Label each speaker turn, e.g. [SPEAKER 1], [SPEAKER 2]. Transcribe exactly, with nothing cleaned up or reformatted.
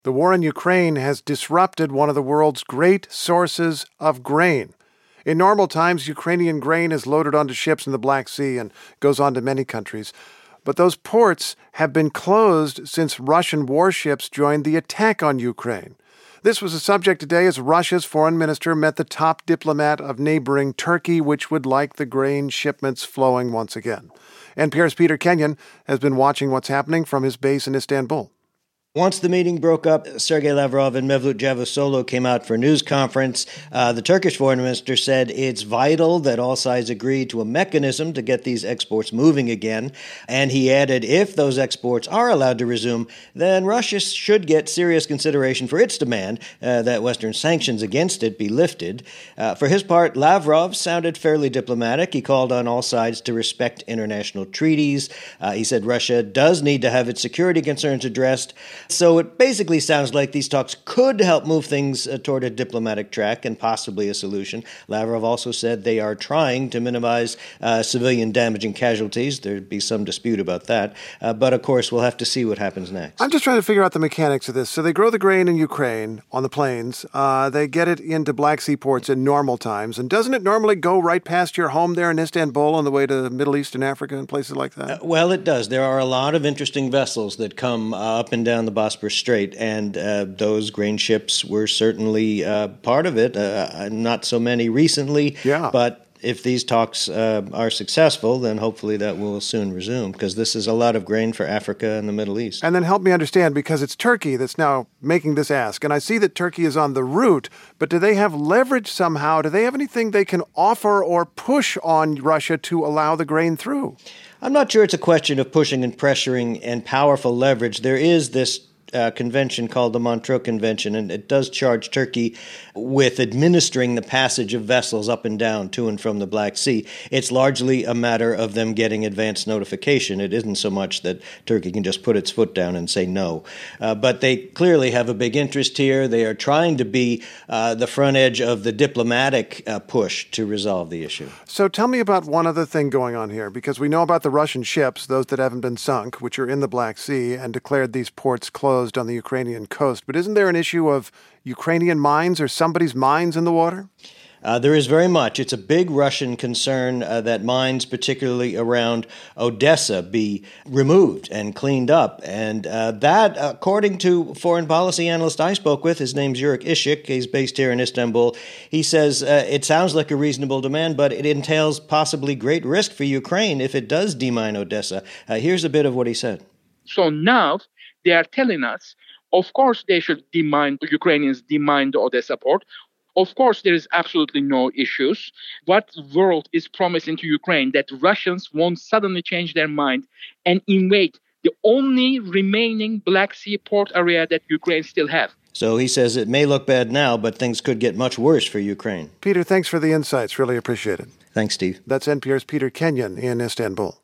[SPEAKER 1] The war in Ukraine has disrupted one of the world's great sources of grain. In normal times, Ukrainian grain is loaded onto ships in the Black Sea and goes on to many countries. But those ports have been closed since Russian warships joined the attack on Ukraine. This was a subject today as Russia's foreign minister met the top diplomat of neighboring Turkey, which would like the grain shipments flowing once again. N P R's Peter Kenyon has been watching what's happening from his base in Istanbul.
[SPEAKER 2] Once the meeting broke up, Sergei Lavrov and Mevlut Cavusoglu came out for a news conference. Uh, the Turkish foreign minister said it's vital that all sides agree to a mechanism to get these exports moving again. And he added, if those exports are allowed to resume, then Russia should get serious consideration for its demand uh, that Western sanctions against it be lifted. Uh, for his part, Lavrov sounded fairly diplomatic. He called on all sides to respect international treaties. Uh, he said Russia does need to have its security concerns addressed. So it basically sounds like these talks could help move things uh, toward a diplomatic track and possibly a solution. Lavrov also said they are trying to minimize uh, civilian damage and casualties. There'd be some dispute about that. Uh, but, of course, we'll have to see what happens next.
[SPEAKER 1] I'm just trying to figure out the mechanics of this. So they grow the grain in Ukraine on the plains. Uh, they get it into Black Sea ports in normal times. And doesn't it normally go right past your home there in Istanbul on the way to the Middle East and Africa and places like that?
[SPEAKER 2] Uh, well, it does. There are a lot of interesting vessels that come uh, up and down the Bosporus Strait, and uh, those grain ships were certainly uh, part of it. Uh, not so many recently,
[SPEAKER 1] yeah.
[SPEAKER 2] but if these talks uh, are successful, then hopefully that will soon resume, because this is a lot of grain for Africa and the Middle East.
[SPEAKER 1] And then help me understand, because it's Turkey that's now making this ask, and I see that Turkey is on the route, but do they have leverage somehow? Do they have anything they can offer or push on Russia to allow the grain through?
[SPEAKER 2] I'm not sure it's a question of pushing and pressuring and powerful leverage. There is this Uh, convention called the Montreux Convention, and it does charge Turkey with administering the passage of vessels up and down to and from the Black Sea. It's largely a matter of them getting advance notification. It isn't so much that Turkey can just put its foot down and say no. Uh, but they clearly have a big interest here. They are trying to be uh, the front edge of the diplomatic uh, push to resolve the issue.
[SPEAKER 1] So tell me about one other thing going on here, because we know about the Russian ships, those that haven't been sunk, which are in the Black Sea, and declared these ports closed on the Ukrainian coast. But isn't there an issue of Ukrainian mines or somebody's mines in the water?
[SPEAKER 2] Uh, there is very much. It's a big Russian concern uh, that mines, particularly around Odessa, be removed and cleaned up. And uh, that, according to foreign policy analyst I spoke with, his name's Yurik Ishik, he's based here in Istanbul, he says uh, it sounds like a reasonable demand, but it entails possibly great risk for Ukraine if it does demine Odessa. Uh, here's a bit of what he said.
[SPEAKER 3] So now they are telling us, of course, they should demine, the Ukrainians demine the Odessa port. Of course, there is absolutely no issues. What the world is promising to Ukraine, that Russians won't suddenly change their mind and invade the only remaining Black Sea port area that Ukraine still have.
[SPEAKER 2] So he says it may look bad now, but things could get much worse for Ukraine.
[SPEAKER 1] Peter, thanks for the insights. Really appreciate it.
[SPEAKER 2] Thanks, Steve.
[SPEAKER 1] That's N P R's Peter Kenyon in Istanbul.